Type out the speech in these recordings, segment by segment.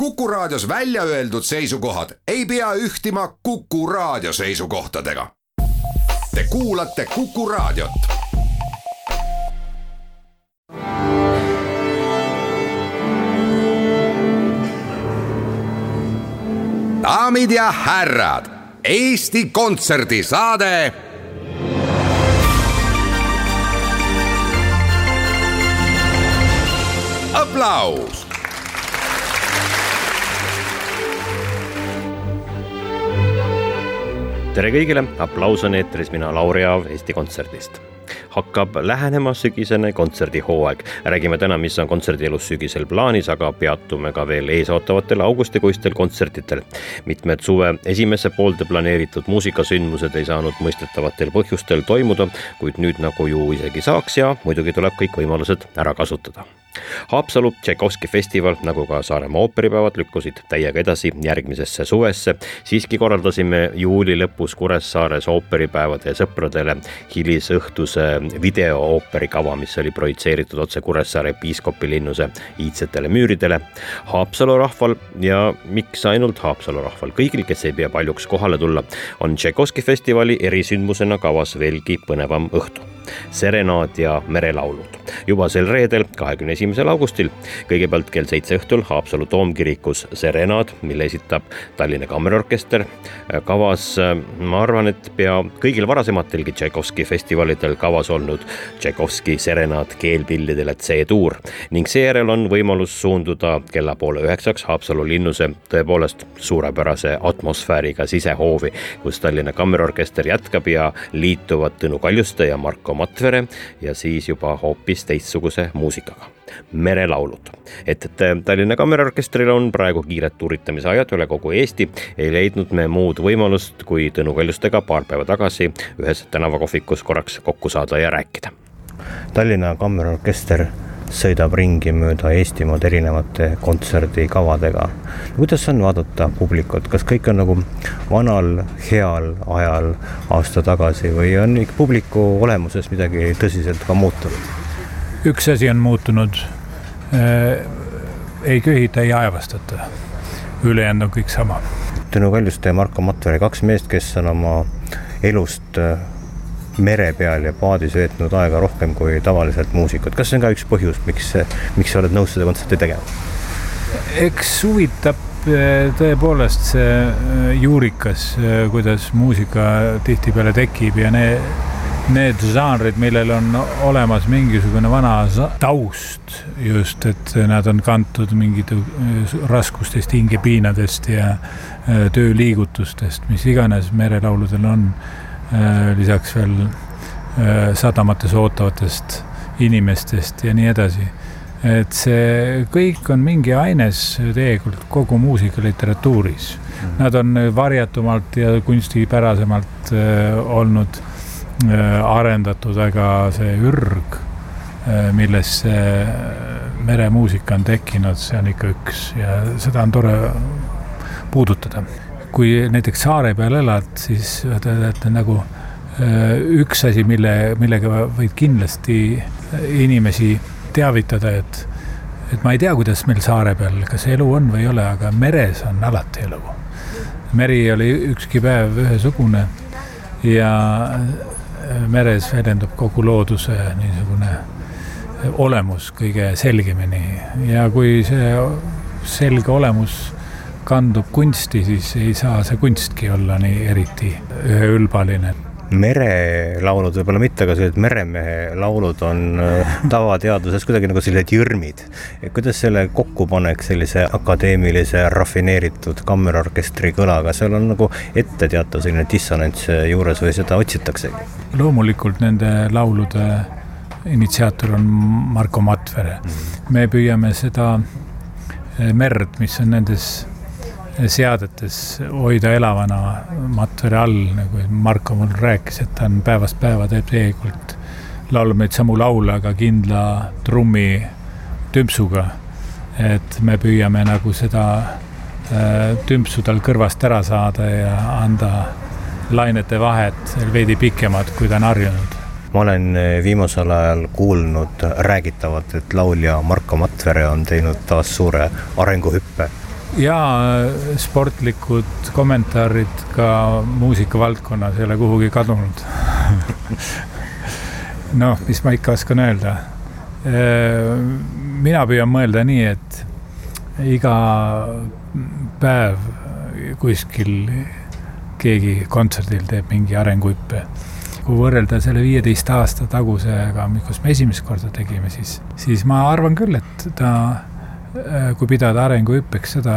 Kuku Raadios välja öeldud seisukohad ei pea ühtima Kuku Raadio seisukohtadega. Te kuulate Kuku Raadiot. Daamid ja härrad, Eesti Kontserdi saade Aplaus! Tere kõigile, Aplaus on eetris, mina Lauri Aav Eesti Kontserdist. Hakkab lähenema sügisene kontserdihooaeg. Räägime täna, mis on kontserdielus sügisel plaanis, aga peatume ka veel eesootavatel augustikuistel kontsertitel. Mitmed suve esimesse poolde planeeritud muusikasündmused ei saanud mõistetavatel põhjustel toimuda, kuid nüüd nagu ju isegi saaks ja muidugi tuleb kõik võimalused ära kasutada. Haapsalu Tšaikovski festival, nagu ka Saaremaa ooperipäevad, lükkusid täiega edasi järgmisesse suvesse. Siiski korraldasime juuli lõpus Kuressaares ooperipäevade sõpradele hilisõhtuse videooperikava, mis oli projitseeritud otse Kuressaare piiskopilinnuse iidsetele müüridele. Haapsalu rahval ja miks ainult Haapsalu rahval, kõigil, kes ei pea paljuks kohale tulla, on Tšaikovski festivali erisündmusena kavas veelgi põnevam õhtu. Serenaad ja merelaulud. Juba sel reedel, 21. augustil, kõigepealt kell 7 õhtul Haapsalu Toomkirikus Serenaad, mille esitab Tallinna Kammerorkester. Kavas, ma arvan, et pea kõigil varasematelgi Tšaikovski festivalidel kavas olnud Tšaikovski Serenaad keelpillidele C-tuur ning seejärel on võimalus suunduda kella 8:30 Haapsalu linnuse tõepoolest suurepärase atmosfääriga sisehoovi, kus Tallinna Kammerorkester jätkab ja liituvad Tõnu Kaljuste ja Marko Matvere ja siis juba hoopis teistsuguse muusikaga. Merelaulud. Et Tallinna Kammerorkestril on praegu kiired tuuritamise ajad üle kogu Eesti, ei leidnud me muud võimalust, kui Tõnu Kaljustega paar päeva tagasi ühes tänavakohvikus korraks kokku saada ja rääkida. Tallinna Kammerorkester sõidab ringi mööda Eestimaad erinevate kontserdikavadega. Kuidas on vaadata publikut? Kas kõik on nagu vanal, heal ajal aasta tagasi või on ikka publiku olemuses midagi tõsiselt ka muutunud? Üks asi on muutunud. Ei köhita, ei aevastata. Ülejäänud on kõik sama. Tõnu Kaljuste ja Marko Matvere, kaks meest, kes on oma elust mere peal ja paadis veetnud aega rohkem kui tavaliselt muusikud. Kas see on ka üks põhjus, miks sa oled nõus seda kontserti tegema? Eks huvitab tõepoolest see juurikas, kuidas muusika tihtipeale tekib ja need žanrid, millel on olemas mingisugune vana taust just, et nad on kantud mingid raskustest, hingepiinadest ja tööliigutustest, mis iganes merelauludel on. Lisaks veel sadamates ootavatest inimestest ja nii edasi. Et see kõik on mingi aines tegelikult kogu muusikaliteratuuris. Nad on varjatumalt ja kunstipärasemalt olnud arendatud, aga see ürg, milles meremuusika on tekkinud, see on ikka üks ja seda on tore puudutada. Kui näiteks saare peal elad, siis nagu üks asi, millega võid kindlasti inimesi teavitada, et ma ei tea, kuidas meil saare peal, kas elu on või ei ole, aga meres on alati elu. Meri oli ükski päev ühesugune ja meres väljendub kogu looduse niisugune olemus kõige selgemini. Ja kui see selge olemus kandub kunsti, siis ei saa see kunstki olla nii eriti üheülbaline. Merelaulud võib-olla mitte, aga sellised meremehe laulud on tavateaduses kuidagi nagu sellised jõrmid. Kuidas selle kokku paneks sellise akadeemilise rafineeritud kammerorkestri kõlaga? Seal on nagu ette teatav selline dissonants juures või seda otsitaksegi? Loomulikult nende laulude initsiaator on Marko Matvere. Me püüame seda merd, mis on nendes seadetes hoida elavana Matvere all, nagu Marko mul rääkis, et ta on päevast päeva teeb tegelikult laulab neid samu laule, aga kindla trummi tümpsuga, et me püüame nagu seda tümpsu tal kõrvast ära saada ja anda lainete vahet veidi pikemad, kui ta on harjunud. Ma olen viimasel ajal kuulnud räägitavat, et laulja Marko Matvere on teinud taas suure arenguhüppe Ja sportlikud kommentaarid ka muusikavaldkonnas ei ole kuhugi kadunud. Noh, mis ma ikka oskan öelda. Mina püüan mõelda nii, et iga päev kuskil keegi kontserdil teeb mingi arenguhüppe. Kui võrrelda selle 15 aasta tagusega, kus me esimest korda tegime, siis ma arvan küll, et kui pidada arenguhüppeks seda,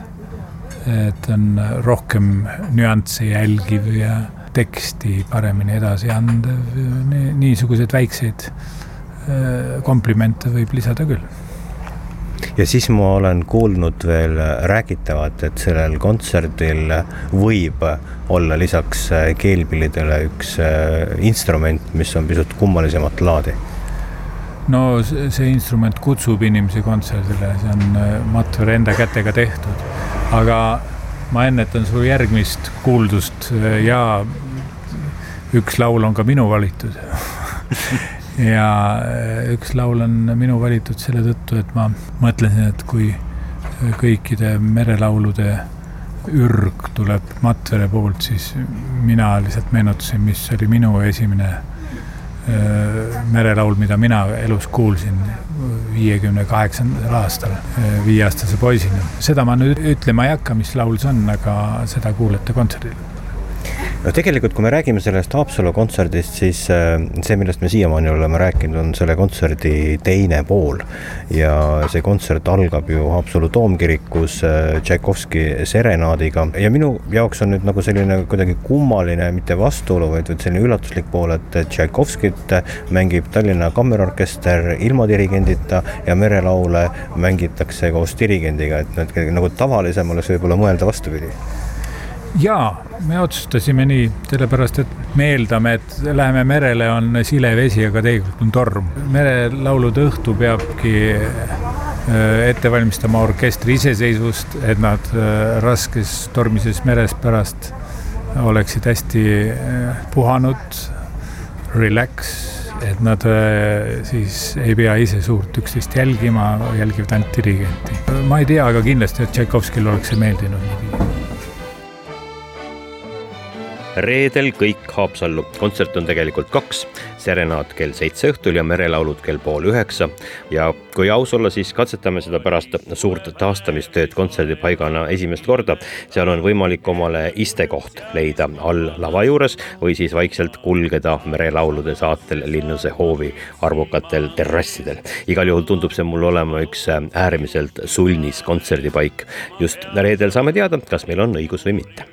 et on rohkem nüansse jälgiv ja teksti paremini edasi andev, niisuguseid väikseid komplimente võib lisada küll. Ja siis ma olen kuulnud veel räägitavat, et sellel kontserdil võib olla lisaks keelpillidele üks instrument, mis on pisut kummalisemat laadi. No see instrument kutsub inimesi kontserdile, see on Matvere enda kätega tehtud. Aga ma ennetan su järgmist kuuldust ja üks laul on ka minu valitud. Ja üks laul on minu valitud selle tõttu, et ma mõtlesin, et kui kõikide merelaulude ürg tuleb Matvere poolt, siis mina lihtsalt meenutasin, mis oli minu esimene merelaul, mida mina elus kuulsin 58. aastal 5-aastase poisina. Seda ma nüüd ütlema ei hakka, mis laul see on, aga seda kuulete kontserdil. No tegelikult, kui me räägime sellest Haapsalu kontserdist, siis see, millest me siiamaani oleme rääkinud, on selle kontserdi teine pool. Ja see kontsert algab ju Haapsalu Toomkirikus Tšaikovski serenaadiga. Ja minu jaoks on nüüd nagu selline kuidagi kummaline, mitte vastuolu, vaid selline üllatuslik pool, et Tšaikovskit mängib Tallinna Kammerorkester ilma dirigendita ja merelaule mängitakse koos dirigendiga, et nagu tavalisem oleks võib-olla mõelda vastupidi. Jaa, me otsustasime nii, sellepärast, et me eeldame, et läheme merele, on sile vesi, aga tegelikult on torm. Merelaulude õhtu peabki ette valmistama orkestri iseseisvust, et nad raskes tormises meres pärast oleksid hästi puhanud, relax, et nad siis ei pea ise suurt üksteist jälgivad ainult dirigenti. Ma ei tea, aga kindlasti, et Tšaikovskil oleks see meeldinud nii. Reedel kõik Haapsallu. Kontsert on tegelikult 2. Serenaad kell 7 õhtul ja merelaulud kell 8:30. Ja kui aus olla, siis katsetame seda pärast suurt taastamistööd kontserdipaigana esimest korda. Seal on võimalik omale istekoht leida all lava juures või siis vaikselt kulgeda merelaulude saatel Linnuse hoovi arvukatel terrassidel. Igal juhul tundub see mul olema üks äärmiselt sulnis kontserdipaik. Just reedel saame teada, kas meil on õigus või mitte.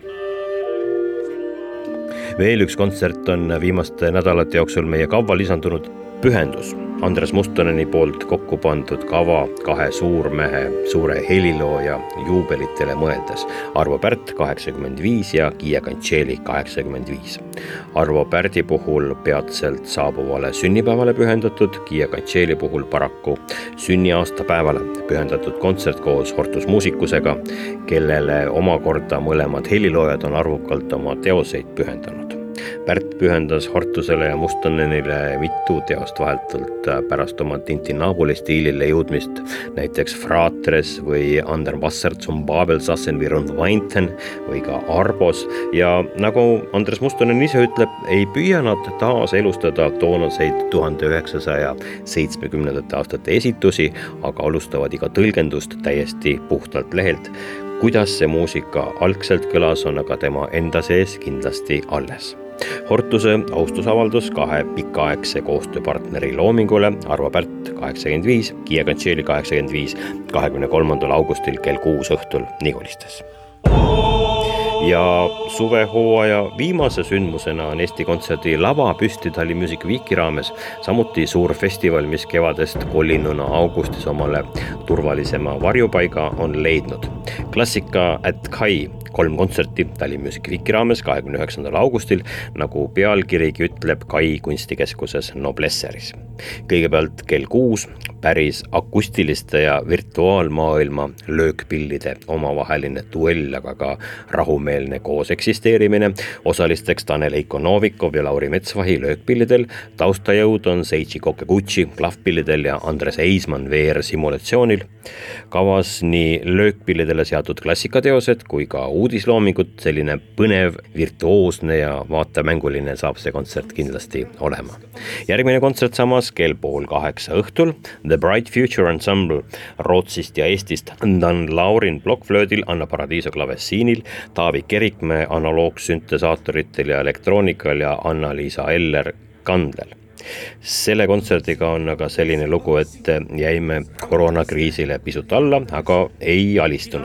Veel üks kontsert on viimaste nädalate jooksul meie kava lisandunud Pühendus. Andres Mustoneni poolt kokku pandud kava 2 suurmehe suure helilooja juubelitele mõeldes. Arvo Pärt 85 ja Kiia Kantšeli 85. Arvo Pärdi puhul peatselt saabuvale sünnipäevale pühendatud, Kiia Kantšeli puhul paraku sünniaastapäevale pühendatud kontsert koos Hortus muusikusega, kellele omakorda mõlemad heliloojad on arvukalt oma teoseid pühendanud. Pärt pühendas Hortusele ja Mustonenile mitu teost vahetult pärast oma Tintinabuli stiilile jõudmist, näiteks Fratres või Ander Wasser zum Babelsassen wie Rund Weinten või ka Arbos. Ja nagu Andres Mustonen ise ütleb, ei püüa nad taas elustada toonaseid 1970. aastate esitusi, aga alustavad iga tõlgendust täiesti puhtalt lehelt. Kuidas see muusika algselt kõlas, on aga tema enda sees kindlasti alles. Hortuse austusavaldus 2 pikaaegse koostööpartneri loomingule, Arvo Pärt 85, Kiia Kantšeli 85, 23. augustil kell 6 õhtul Niholistes. Ja suvehooaja viimase sündmusena on Eesti Kontserdi lava püsti Tali Music Weeki raames, samuti suur festival, mis kevadest kolinuna augustis omale turvalisema varjupaiga on leidnud. Klassika at Kai 3 kontserti Tallinn Music Weeki raames 29. augustil, nagu pealkirigi ütleb, Kai kunstikeskuses Noblesseris. Kõigepealt kell 6 päris akustiliste ja virtuaalmaailma löökpillide omavaheline duell, aga ka rahumeelne koos eksisteerimine. Osalisteks Tanel Eiko Novikov ja Lauri Metsvahi löökpillidel, taustajõud on Seiji Kokekuchi klahvpillidel ja Andres Eismann VR simulatsioonil. Kavas nii löökpillidele seatud klassikateosed kui ka uudisloomingut, selline põnev, virtuoosne ja vaatemänguline saab see kontsert kindlasti olema. Järgmine kontsert samas kell 7:30 õhtul, The Bright Future Ensemble Rootsist ja Eestist, Dan Laurin blokkflöödil, Anna Paradiso klavessiinil, Taavi Kerikmäe analoogsüntesaatoritel ja elektroonikal ja Anna-Liisa Eller kandlel. Selle kontserdiga on aga selline lugu, et jäime koroonakriisile pisut alla, aga ei alistunud.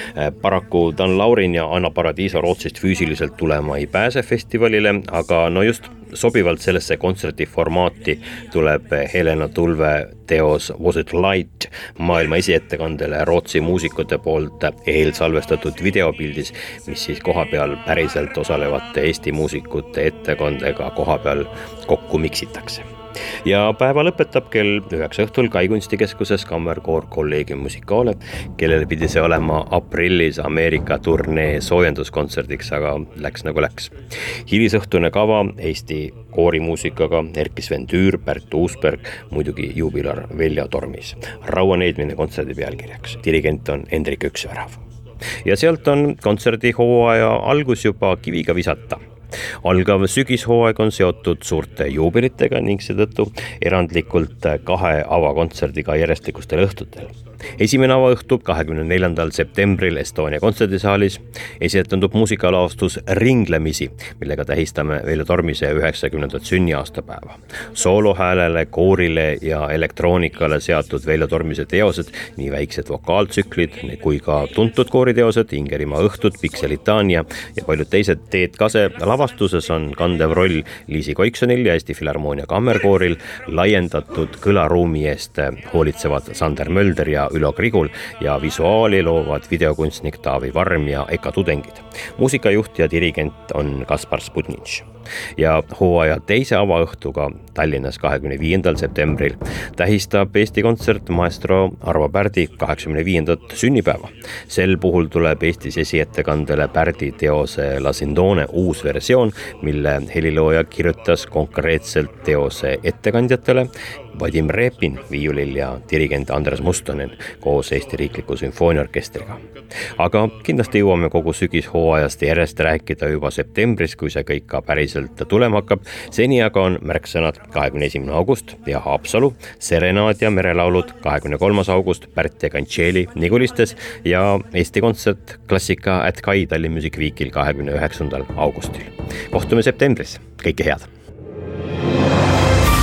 Paraku Dan Laurin ja Anna Paradiso Rootsist füüsiliselt tulema ei pääse festivalile, aga no just sobivalt sellesse kontserti formaati tuleb Helena Tulve teos Was It Light maailma esiettekandele Rootsi muusikute poolt eelsalvestatud videopildis, mis siis kohapeal päriselt osalevate Eesti muusikute ettekandega kohapeal kokku miksitakse. Ja päeva lõpetab kell 9 õhtul Kai kunstikeskuses kammerkoor Collegium Musicale, kellel pidi see olema aprillis Ameerika turnee soojenduskontserdiks, aga läks nagu läks. Hilisõhtune kava Eesti koorimuusikaga Erki Sven Tüür, Pärt Uusberg, muidugi juubilar Velja Tormis. Rauaneidmine kontserdi pealkirjaks. Dirigent on Hendrik Üksvärav. Ja sealt on kontserdihooaja algus juba kiviga visata. Algav sügishooaeg on seotud suurte juubelitega ning seetõttu erandlikult 2 avakontserdiga järjestikustel õhtutel. Esimene avaõhtu 24. septembril Estonia kontserdisaalis esietendub muusikalaostus Ringlemisi, millega tähistame Velja Tormise 90. sünniaastapäeva. Soolohäälele, koorile ja elektroonikale seatud Velja Tormise teosed, nii väiksed vokaaltsüklid kui ka tuntud kooriteosed, Ingerimaa õhtud, Pikselitania ja paljud teised Teet Kase. Lavastuses on kandev roll Liisi Koiksonil ja Eesti Filharmoonia kammerkooril, laiendatud kõlaruumi eest hoolitsevad Sander Mölder ja Ülo Krigul ja visuaali loovad videokunstnik Taavi Varm ja Eka Tudengid. Muusikajuht ja dirigent on Kaspar Sputnitš. Ja hooaja teise avaõhtuga Tallinnas 25. septembril tähistab Eesti Kontsert maestro Arvo Pärdi 85. sünnipäeva. Sel puhul tuleb Eestis esiettekandele Pärdi teose La Sindone uus versioon, mille helilooja kirjutas konkreetselt teose ettekandjatele Vadim Repin viiulil ja dirigent Andres Mustonen koos Eesti Riikliku Sümfooniaorkestriga. Aga kindlasti jõuame kogu sügishooajast järjest rääkida juba septembris, kui see kõik ka päriselt tulema hakkab. Seni aga on märksõnad 21. august ja Haapsalu, Serenaad ja merelaulud 23. august Pärt ja Kantšeli Nigulistes ja Eesti Kontsert Klassika at Kai Tallinn Music Weekil 29. augustil. Kohtume septembris. Kõike head!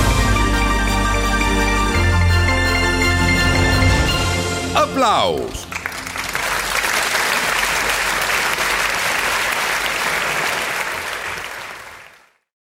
Aplaus!